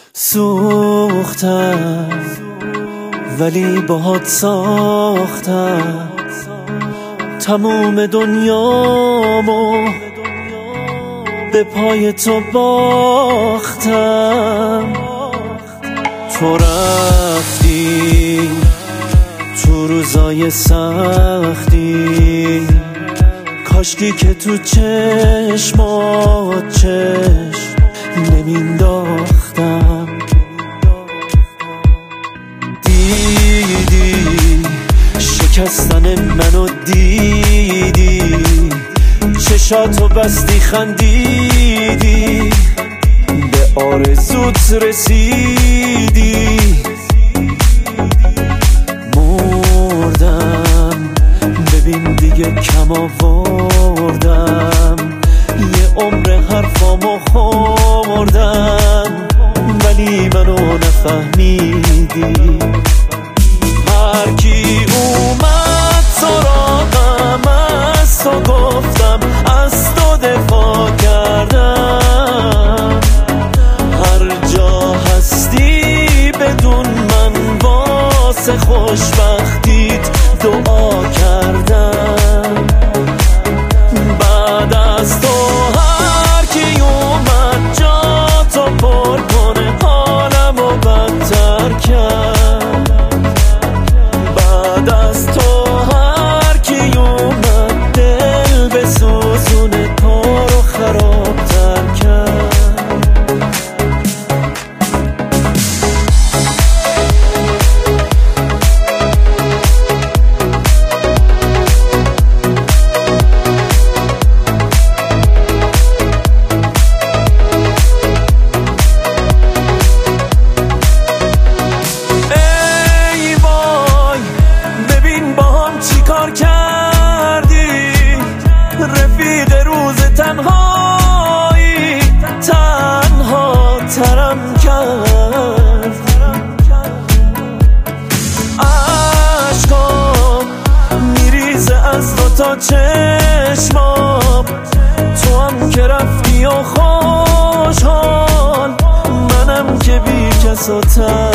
سوختم ولی باهات ساختم تموم دنیامو به پای تو باختم. تو رفتی تو روزای سختی، کاشکی که تو چشمات چشم نمینداختم. دیدی شکستن منو، دیدی چشاتو بستی خندیدی، به آرزوت رسیدی. مردم ببین دیگه کم آوردم، یه عمر حرفامو خوردم ولی منو نفهمیدی. هر کی اومد سراغم از تو گفتم، از تو دفاع کردم. هر جا هستی بدون من واسه خوشبختیت دعا کردم. بعد از تو هر کی اومد جا تو پر کنه، حالمو بدتر کرد. بعد از تو هر کی اومد دل بسوزونه، کارو خرابتر کرد. چیکار کردی رفیق روز تنهایی، تنها ترم کرد. عشقام میریزه از تو تا چشمام، تو هم که رفتی و خوشحال، منم که بی کس و